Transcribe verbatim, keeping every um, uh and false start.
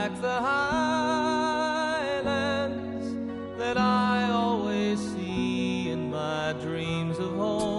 like the highlands that I always see in my dreams of home.